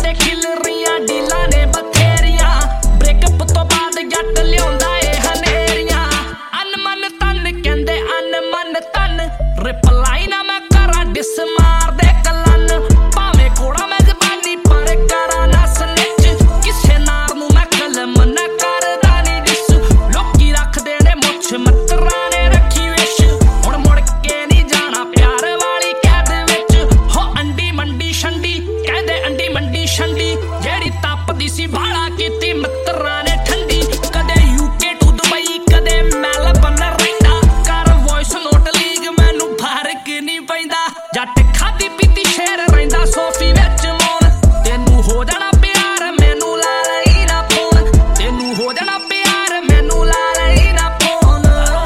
ਸਾਡੇ ਖਿਲ ਰਹੀਆਂ ਡੀਲਾਂ ਨੇ ਬਥੇਰੀਆਂ ਬ੍ਰੇਕਅਪ ਤੋਂ ਬਾਅਦ ਜੱਟ ਲਿਆਉਂਦਾ ਏ ਹਨੇਰੀਆਂ ਅਨਮਨ ਤਨ ਕਹਿੰਦੇ ਅਨਮਨ ਤਨ ਰਿਪਲਾਈ ਨਾ ਮੈਂ ਕਰਾਂ ਡਿਸ ਮਾਰਦੇ ਕਲਨ ਭਾਵੇਂ ਕੋੜਾ ਮੈਂ ਜ਼ਬਾਨੀ ਪਰ ਕਰਾਂ ਨਾ ਸਨਿਚ ਕਿਸੇ ਨਾਰ ਨੂੰ ਮੈਂ ਕਲਮ ਨਾ ਕਰਦਾ ਨੀ ਡਿਸ ਲੋਕੀ ਰੱਖਦੇ ਨੇ ਮੁੱਛ ਮੱਤਰਾਂ ਨੇ ਰੱਖੀ ਵਿਸ਼ ਹੁਣ ਮੁੜ ਕੇ ਨੀ ਜਾਣਾ ਪਿਆਰ ਵਾਲੀ ਕੈਦ ਵਿੱਚ ਹੋ ਅੰਡੀ ਮੰਡੀ ਛੰਡੀ ਕਹਿੰਦੇ ਅੰਡੀ ਮੰਡੀ ਛੰਡੀ ਜਿਹੜੀ ਤਪਦੀ ਸੀ ਬਾਲਾ ਕੀਤੀ ਮਿੱਤਰਾਂ ਨੇ ਠੰਡੀ ਕਦੇ ਯੂਕੇ ਟੂ ਦੁਬਈ ਕਦੇ ਮੈਲਬਨ ਰਹਿੰਦਾ ਕਰ ਵੌਇਸ ਨੋਟ ਲੀਗ ਮੈਨੂੰ ਫਰਕ ਨਹੀਂ ਪੈਂਦਾ ਜੱਟ ਖਾਦੀ ਪੀਤੀ ਸ਼ੇਰ ਰਹਿੰਦਾ ਸੋਫੀ ਵਿੱਚ ਮੌਨ ਤੈਨੂੰ ਹੋ ਜਾਣਾ ਪਿਆਰ ਮੈਨੂੰ ਲਾ ਲਈ ਨਾ ਫੋਨ ਤੈਨੂੰ ਹੋ ਜਾਣਾ ਪਿਆਰ ਮੈਨੂੰ ਲਾ ਲਈ ਨਾ ਫੋਨ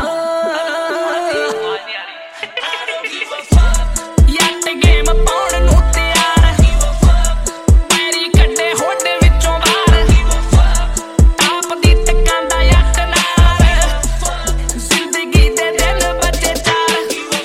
ਯੱਟ ਗੇਮ ਪਾਉਣ ਨੂੰ ਤਿਆਰ ਪੈਰੀ ਕੱਢੇ ਹੋਡ ਵਿੱਚੋਂ ਬਾਹਰ ਟਾਪ ਦੀ ਟਕਾਂਦਾ ਯੱਟ ਨਾਲ ਜ਼ਿੰਦਗੀ ਦੇ ਦਿਨ ਬਚੇ ਚਾਰ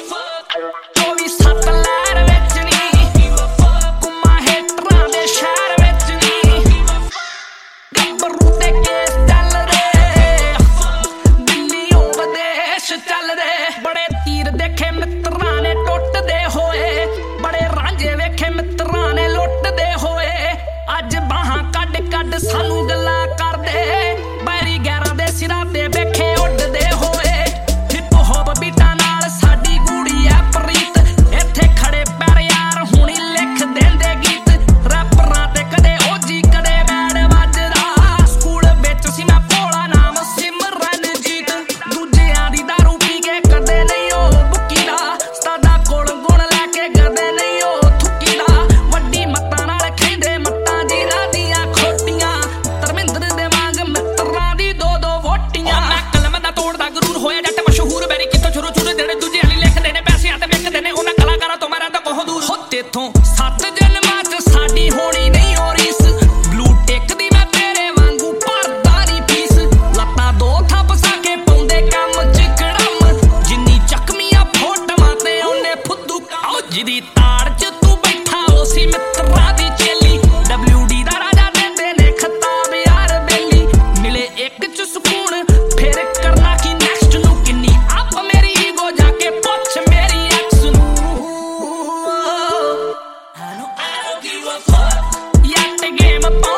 24/7 ਲਹਿਰ ਵਿੱਚ ਨੀ ਕੁੰਮਾ ਹੇਟਰਾਂ ਦੇ ਸ਼ਹਿਰ ਵਿੱਚ ਨੀ ਗੱਭਰੂ ਤੇ ਕੇਸ ਚੱਲਦੇ ਦਿੱਲੀਓਂ ਵਿਦੇਸ਼ ਚੱਲਦੇ ਬੜੇ ਤੀਰ ਦੇਖੇ ਮਿੱਤਰਾਂ ਨੇ ਟੁੱਟਦੇ ਹੋਏ ਬੜੇ ਰਾਂਝੇ ਵੇਖੇ ਮਿੱਤਰਾਂ ਨੇ ਲੁੱਟਦੇ ਹੋਏ ਅੱਜ ਬਾਹਾਂ ਕੱਢ ਕੱਢ ਸਾਨੂੰ ਗੱਲਾਂ ਕਰਦੇ ਬੈਰੀ ਗੈਰਾਂ ਦੇ ਸਿਰਾਂ ਤੇ ਵੇਖੇ ਉੱਡਦੇ ਹੋਏ ਹਿਪ ਹੌਪ ਬੀਟਾਂ ਨਾਲ ਸਾਡੀ ਗੂੜੀ ਐ ਪ੍ਰੀਤ ਇੱਥੇ ਖੜੇ ਪੈਰ ਯਾਰ ਹੁਣੀ ਲਿਖ ਦਿੰਦੇ ਗੀਤ ਰੈਪਰਾਂ ਤੇ ਕਦੇ ਓਜੀ ਕਦੇ ਬੈਡ ਵੱਜਦਾ ਸਕੂਲ ਵਿੱਚ ਸੀ ਮੈਂ ਭੋਲਾ ਨਾਮ ਸਿਮਰਨਜੀਤ ਦੂਜਿਆਂ ਦੀ ਦਾਰੂ ਪੀ ਕੇ ਕਦੇ ਨਹੀਂ ਉਹ ਬੁੱਕੀ ਦਾ ਸਤਾਦਾ ਕੋਲ ਗੁਣ ਲੈ ਕੇ ਕਦੇ ਨਹੀਂ ਉਹ ਥੁੱਕੀ ਦਾ ਵੱਡੀ ਮੱਤਾਂ ਨਾਲ ਖੈਂਦੇ ਮੱਤਾਂ ਜਿਨ੍ਹਾਂ ਦੀਆਂ ਖੋਟੀਆਂ ਧਰਮਿੰਦਰ ਦੇ ਵਾਂਗ ਮਿੱਤਰਾਂ ਦੀ ਦੋ ਦੋ ਵੋਟੀਆਂ ਮੈਂ ਕਲਮ ਦਾ ਤੋੜਦਾ ਗਰੂਰ ਹੋਇਆ ਜੱਟ ਮਸ਼ਹੂਰ ਬੈਰੀ ਕਿਤੋਂ ਛੁਰੂ ਛੁਰੂ ਦੇਣੇ ਦੂਜੇ ਵਾਲੀ ਲਿਖਦੇ ਨੇ ਪੈਸਿਆਂ ਤੇ ਵਿਕਦੇ ਨੇ ਉਹਨਾਂ ਕਲਾਕਾਰਾਂ ਤੋਂ ਮੈਂ ਰਹਿੰਦਾ ਬਹੁਤ ਦੂਰ ਹੋ ਤੇਥੋਂ 7 ਜਨਮਾਂ 'ਚ ਸਾਡੀ ਹੋਣੀ ਨਹੀਂ ਹੋ ਰੀਸ ਬਲੂ ਟਿਕਦੀ ਮੈਂ ਤੇਰੇ ਵਾਂਗੂ ਭਰਦਾ ਨੀ ਫੀਸ ਲੱਤਾਂ ਦੋ ਥੱਪ ਸਾ ਕੇ ਪਾਉਂਦੇ ਕੰਮ 'ਚ ਕੜਮ ਜਿੰਨੀ ਚੱਕਮੀਆਂ ਫੋਟੋਆਂ ਤੇ ਉਹਨੇ ਫੁੱਦੂ ਆਓ ਜਿਹਦੀ ਤਾੜ 'ਚ ਤੂੰ ਬੈਠਾ ਉਹ ਸੀ ਮਿੱਤਰਾਂ ਦੀ ਚੇਲੀ WD ਦਾ ਰਾਜਾ ਦਿੰਦੇ ਨੇ ਖਿਤਾਬ ਯਾਰ ਬੇਲੀ ਮਿਲੇ ਇੱਕ 'ਚ ਸਕੂਨ ਫਿਰ ਕਰਨਾ ਕੀ ਨੈਕਸਟ ਨੂੰ ਕਿੰਨੀ ਆਪ ਮੇਰੀ ਈਗੋ ਜਾ ਕੇ ਪੁੱਛ ਮੇਰੀ ਐਕਸ ਨੂੰ I don't give a fuck Jatt game